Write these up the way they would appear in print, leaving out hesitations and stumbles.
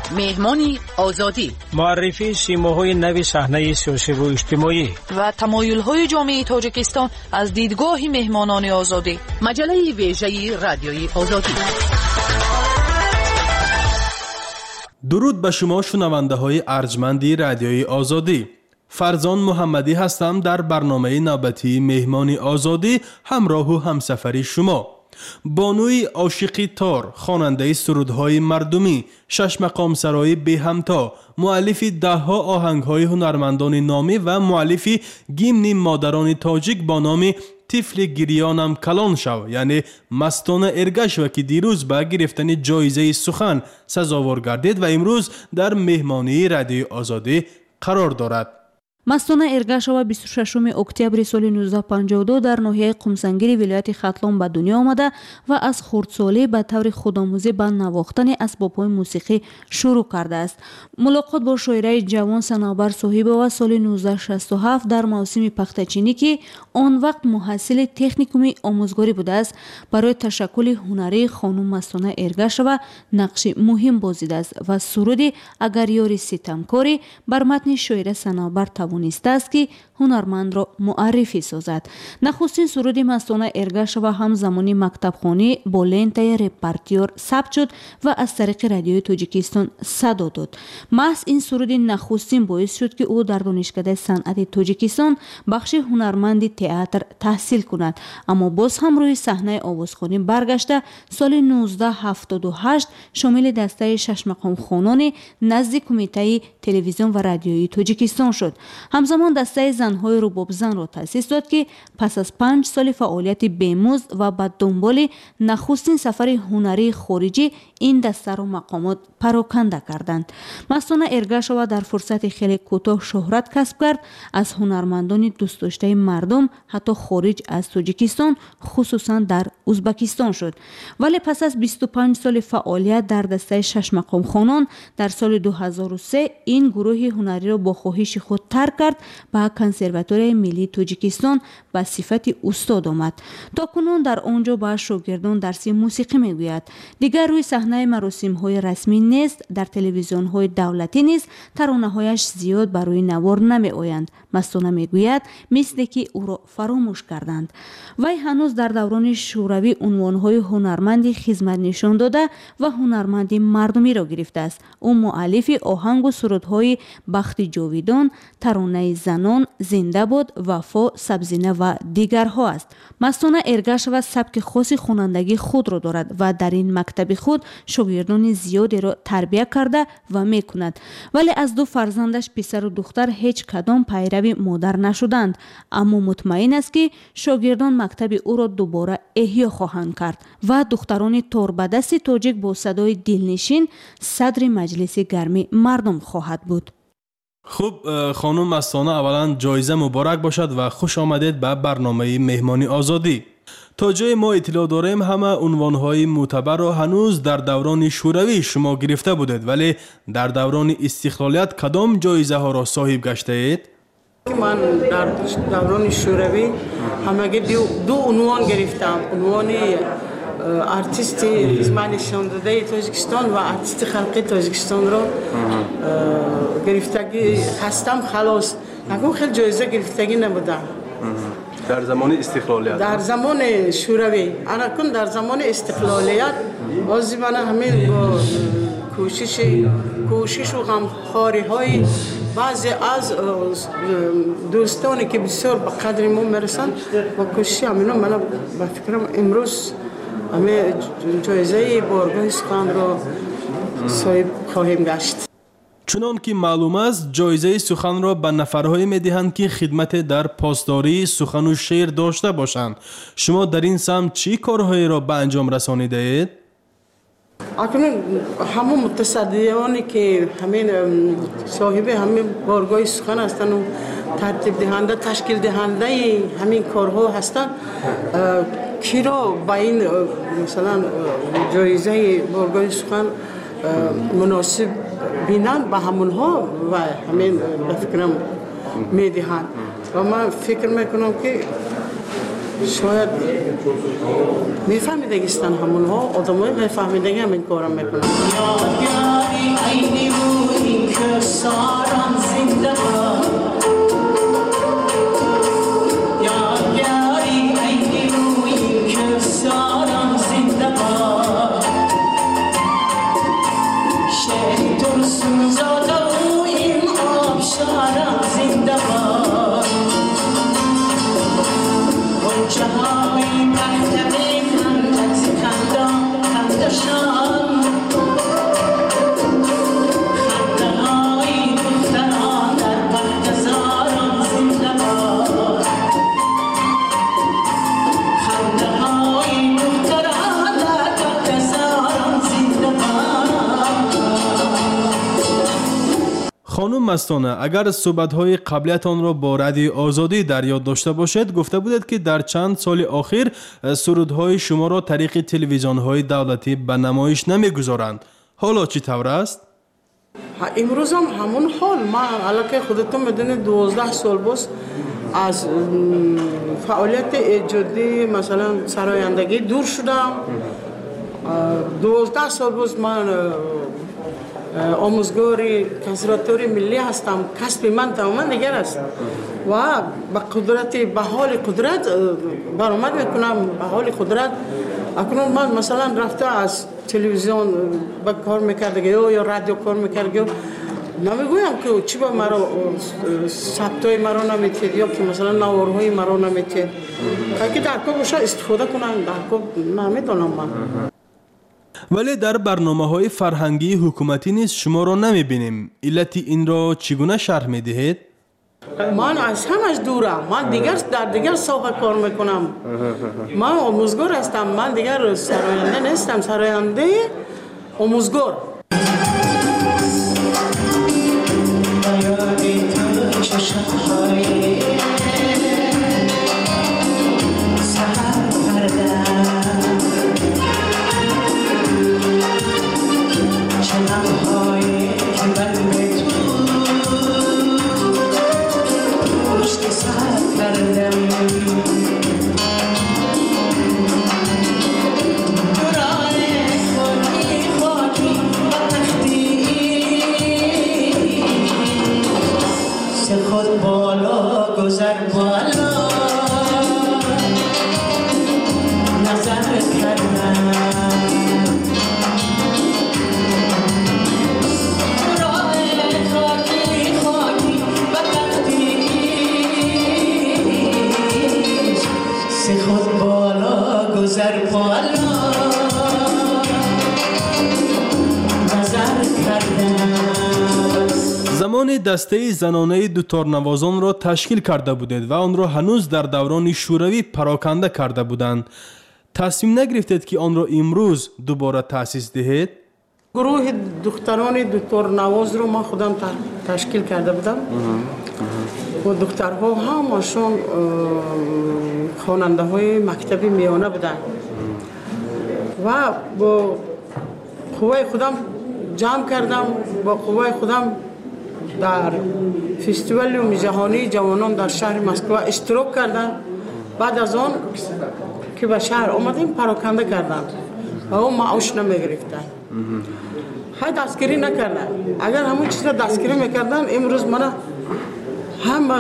مهمانی آزادی، معرفی شیماهای نوی صحنه سیاسی و اجتماعی و تمایل‌های جامعه تاجیکستان از دیدگاه مهمانان آزادی. مجله ویژه رادیوی آزادی. درود به شما شنونده‌های ارجمندی رادیوی آزادی. فرزان محمدی هستم در برنامه نوبتی مهمانی آزادی همراه و همسفری شما. بانوی عاشقی تار، خواننده سرودهای مردمی، شش مقام سرای به همتا، مؤلف دهها آهنگهای هنرمندان نامی و مؤلف گیمن مادران تاجیک با نام طفل گریانم کلان شو، یعنی مستانه ارگش و که دیروز به گرفتن جایزه سخن سزاوار گردید و امروز در مهمانی رادیوی آزادی قرار دارد. مستانه ارگشوا 26 اکتبر سال 1952 در ناحیه قمسنگیر ولایت ختلان به دنیا آمده و از خردسالی به طور خودآموزی به نواختن اسباب‌های موسیقی شروع کرده است. ملاقات با شاعره جوان صنابر صاحب‌وا سال 1967 در موسم پختچینی که آن وقت محصل تکنیکوم آموزگاری بوده است، برای تشکل هنری خانم مستانه ارگشوا نقش مهم بازیده است و سرودی اگر یاری ستمکاری بر متن شاعره صنابر توانسته است که هنرمند را معرفی سازد. نخستین سرود مستانه ارگشوا هم زمانی مکتبخانه با لنته رپرتوار ثبت شد و از طریق رادیوی تاجیکستان صدا داد. محض این سرود نخستین باعث شد که او در دانشکده صنعت تاجیکستان بخش هنرمندی تئاتر تحصیل کند، اما باز هم روی صحنه آوازخوانی برگشته سال 1978 شامل دسته شش مقام خوانان نزد کمیته تلویزیون و رادیوی تاجیکستان شد. همزمان دسته زنهای رباب زن را تأسیس داد که پس از 5 سال فعالیت بیمزد و به دنبال نخستین سفر هنری خارجی این دسته را مقامات پراکنده کردند. مستانه ارگشوا در فرصت خیلی کوتاه شهرت کسب کرد. از هنرمندان دوست داشته مردم حتی خارج از تاجیکستان خصوصا در ازبکستان شد. ولی پس از 25 سال فعالیت در دسته شش مقام خوانان در سال 2003 این گروه هنری را با خواهش خود ترک کرد به کنسرواتوری ملی تاجیکستان به صفت استاد آمد. تاکنون در آنجا به شاگردان درس موسیقی میگوید. دیگر روی صحنه مراسم‌های رسمی نیست، در تلویزیون‌های دولتی نیز ترانه‌هایش زیاد بر روی نوار نمی‌آیند. مستانه میگوید مثل که او را فراموش کردند. وی هنوز در دوران شوروی عنوان‌های هنرمندی خدمت نشان داده و هنرمندی مردمی را گرفته است. او مؤلف آهنگ و سرودهای بخت جاویدان، ترانه زنان، زنده باد، وفا، سبزینه و دیگرها است. مستانه ارگشوا سبک خاص خوانندگی خود را دارد و در این مکتب خود شاگردان زیادی را تربیت کرده و میکند. ولی از 2 فرزندش پسر و دختر هیچ کدام پیرو مادر نشدند، اما مطمئن است که شاگردان مکتب او را دوباره احیا خواهند کرد و دختران توربدست تاجیک با صدای دلنشین صدر مجلس گرمی مردم خواهد بود. خب خانم مستانه، اولا جایزه مبارک باشد و خوش آمدید به برنامه مهمانی آزادی. تا جای ما اطلاع داریم همه عنوانهای معتبر را هنوز در دوران شوروی شما گرفته بودید، ولی در دوران استقلالیت کدام جایزه ها را صاحب گشته اید؟ من در دوران شوروی همگی 2 عنوان گرفتم. عنوان ارتیست خدمت نشان داده تاجیکستان و ارتیست خلقی تاجیکستان را گرفتگی هستم. خلاص نگم خیلی جایزه گرفتگی نبودم در زمان استقلالیت. در زمان شوروی انا کن در زمان استقلالیت بازی من همین با کوشش و غمخواری های بعضی از دوستانی که بسیار به قدر ما میرسند با کوشش همینا من به فکرم امروز همه جایزه بارگاه سخن را صاحب خواهیم گشت. چنان که معلوم است جایزه سخن را به نفرهایی میدهند که خدمت در پاسداری سخن و شعر داشته باشند. شما در این سمت چی کارهایی را به انجام رسانیده اید؟ اکنون همون متصدیانی که همین صاحب همین بارگاه سخن هستند و ترتیب دهنده تشکیل دهنده همین کارها هستند کی را با این مثلا جایزه بارگاه سخن مناسب بینند به همونها و همین به فکرم میدهند و من فکر میکنم که شاید میفهمیدگیستن همون ها آدم های میفهمیدگی همین کارم میکنن. خانم مستانه، اگر صحبت‌های قبلیتان را با رادیوی آزادی در یاد داشته باشد، گفته بودید که در چند سال اخیر سرودهای شما را طریق تلویزیون‌های دولتی به نمایش نمی‌گذارند. حالا چی طور است؟ امروز هم همون حال. من علاقه خودتون میدونید 12 سال باز از فعالیت ایجادی مثلا سرایندگی دور شدم. 12 سال باز من آموزگاری کنسرواتوری ملی هستم. کسب من تماما دیگر است و به قدرت به حال قدرت برآمد میکنم. به حال قدرت اکنون من مثلا رفته از تلویزیون به کار میکردگی یا رادیو کار میکردگی نمیگویم که چی با مرا ثبتای مرا نمیتید یا که مثلا نوارهای مرا نمیتید که در کار باشه استفاده کنم. در کار نمیدونم من. ولی در برنامه‌های فرهنگی حکومتی نیز شما را نمی‌بینیم. علت این را چگونه شرح می‌دهید؟ من از همش دورم. من در دیگر ساحه کار میکنم. من آموزگار هستم. من دیگر سراینده نیستم. سراینده آموزگار. زمان دسته زنانه دوتارنوازان را تشکیل کرده بودید و آن را هنوز در دوران شوروی پراکنده کرده بودند. تصمیم نگرفتید که آن را امروز دوباره تأسیس دهید؟ گروه دختران دوتارنواز رو من خودم تشکیل کرده بودم و دخترها همشون خواننده های مکتبی میانه بودن و با قوای خودم جمع کردم. با قوای خودم در فستیوال جهانی جوانان در شهر مسکو اشتراک کردن. بعد از آن که به شهر آمدیم پراکنده کردن و اون معاش نمیگرفتن. های دستگیری نکردن. اگر همون چیز را دستگیری میکردن امروز من هم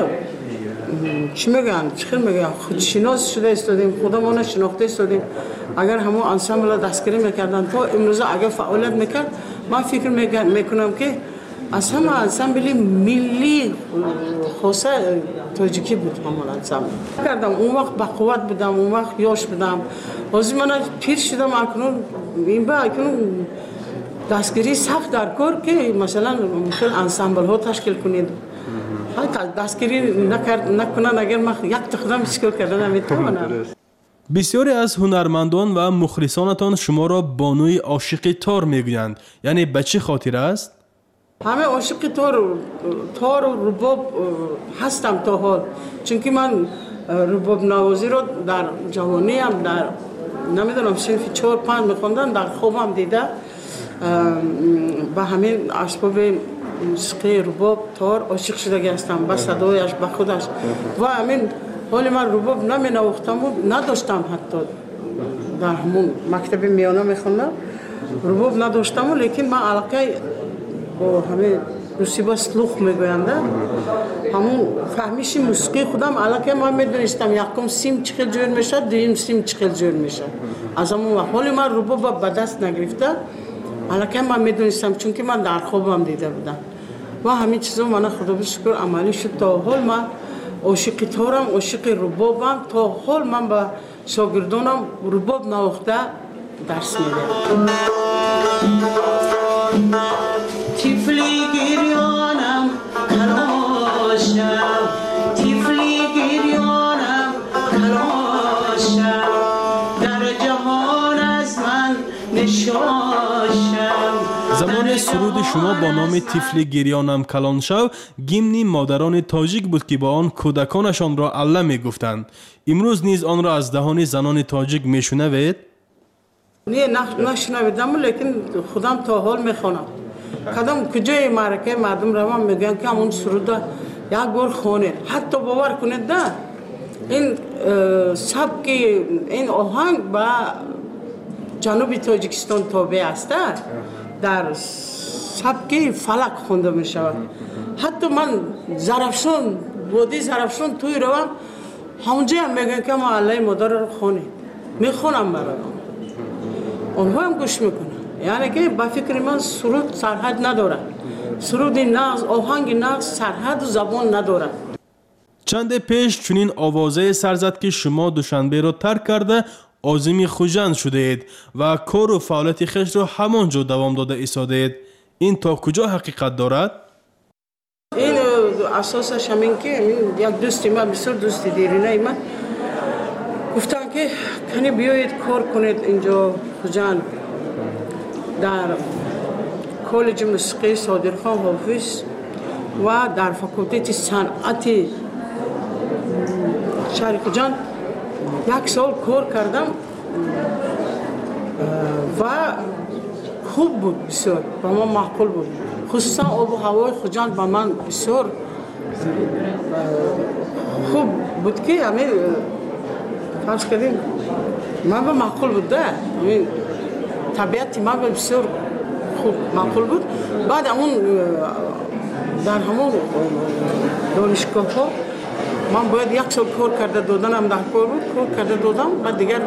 چی میگن خودشناس شده استادیم، خودمون شناخته استادیم. اگر همون انسامبل دستگیری میکردن تا امروز اگر فعالیت میکرد من فکر میکنم که از همه انسامبل ملی خاصه تاجیکی بود. همون انسامبل کردم اون وقت با قوت بودم، اون وقت یاش بودم. بازی من پیر شدم اکنون این با اکنون دستگیری سخت در کار که مثلا مثل انسامبل ها تشکیل کنید. دستگیری نکنن اگر من یک تقدم تشکیل کردن نمیتونم. بسیاری از هنرمندان و مخلصانتان شما را بانوی عاشق تار میگویند. یعنی به چه خاطر است؟ همه عاشق تار و رباب هستم تا حال. چون من رباب نوازی رو در جوانی هم در نمیدونم صنف 4-5 میخوندن در خوابم دیده. با همین اسباب موسیقی رباب تار عاشق شده هستم. با صدایش با خودش و همین ولی من رباب نمی نواختم و نداشتم حتی در همون مکتب میانه میخوندم رباب نداشتم لیکن من علاقه با همه موسیقی سلوخ میگوینده همون فهمیش موسیقی خودم علاقه من میدونستم یکم سیم چقدر جور میشه دویم سیم چقدر جور میشه از همون وقت ولی من رباب به دست نگرفته علاقه من میدونستم چون که من در خوابم دیده بودم و همین چیزا من خدا به شکر عملی شد تا حال من عاشق تارم عاشق ربابم تا حال من به شاگردانم رباب نواخته درس میدم تیفلی گریانم کلاشم تیفلی گریانم کلاشم در جهان از من نشاشم. زمان سرود شما با نام طفل گریانم کلان شو گیمنی مادران تاجیک بود که با آن کودکانشان را الله می گفتند. امروز نیز آن را از دهان زنان تاجیک می شنوید؟ نه نشنویدم لیکن خودم تا حال میخوانم کدام کجای معرکه مردم روان میگن که همون سرود یک بار خونه حتی باور کنید نه این سبک این آهنگ با جنوب تاجیکستان تابع است در سبک فلک خونده می شود حتی من زرفشان وادی زرفشان توی روم همونجا هم میگن که ما الله مادر رو خونه میخونم برای اونها هم گوش میکنن یعنی که با فکر من سرود سرحد نداره سرود نغز آهنگ نغز سرحد و زبان نداره. چند پیش چنین آوازه سر زد که شما دوشنبه را ترک کرده عازم خوجند شده اید و کار و فعالیت خویش را همانجا دوام داده ایستاده اید. این تا کجا حقیقت دارد؟ این اساسش همین که یک دوستی من بسیار دوستی دیرینه من گفتن که کنی بیایید کار کنید اینجا خوجند در کالج موسیقی صادرخان حافظ و در فاکولته صنعت شهر خوجند یک سال کار کردم و خوب بود بسیار با من معقول بود خصوصا آب و هوای خوجند با من بسیار خوب بود که همین فرض کردیم من به معقول بود ده طبیعت من بسیار خوب معقول بود بعد همون در همون دانشگاه ها من باید یک سال کار کرده دادنم در کار بود کار کرده دادم بعد دیگر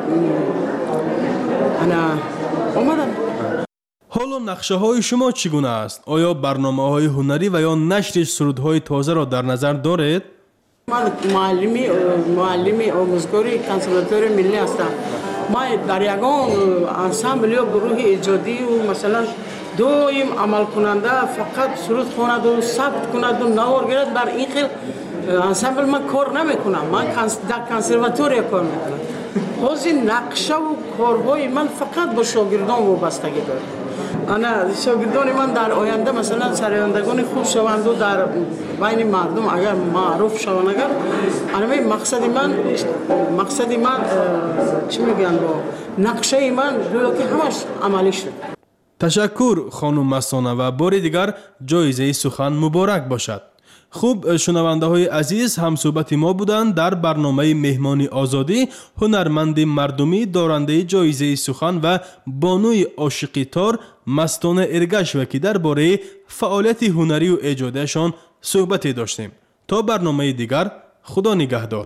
انا اومدم. حالا نقشه های شما چگونه است؟ آیا برنامه های هنری و یا نشر سرودهای تازه را در نظر دارید؟ من معلمی آموزگاری کنسرواتوار ملی هستم. من در یگان انسامبل یا گروه ایجادی و مثلا دویم عمل کننده فقط سرود خواند و ثبت کند و نوار گیرد در این خیل انسامبل من کار نمی کنم من در کنسرواتوری کار میکنم. حاضر نقشه و کارهای من فقط با شاگردان وابستگی دارد. انا شاگردان من در آینده مثلا سرایندگان خوب شوند و در بین مردم اگر معروف شوند اگر انا مقصد من چی میگن با نقشه من گویا که همش عملی شد. تشکر خانم مستانه و بار دیگر جایزه سخن مبارک باشد. خوب شنونده های عزیز هم صحبت ما بودند در برنامه مهمانی آزادی هنرمند مردمی دارنده جایزه سخن و بانوی عاشقی تار مستانه ارگشوه که درباره فعالیت هنری و ایجادشان صحبتی داشتیم. تا برنامه دیگر خدا نگهدار.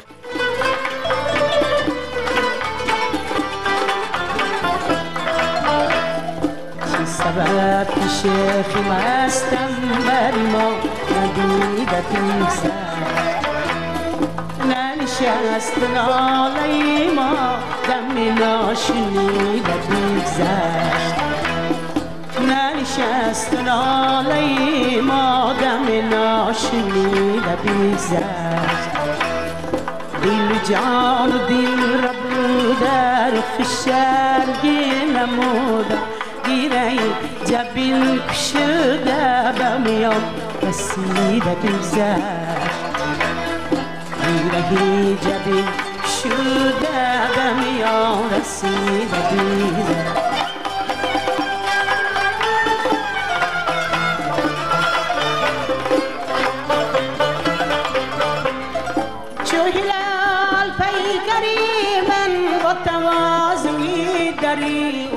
سبب شیخ مستم بر ما ندیده پیسه ننشست ناله ما دم ناشنیده بگذشت ننشست ناله ما دم ناشنیده بگذشت دل جان و دل را در فشرگی نموده دیره جبین کشده بمیان رسیده بگذشت دیره جبین کشده بمیان رسیده بگذشت چو هلال دیگری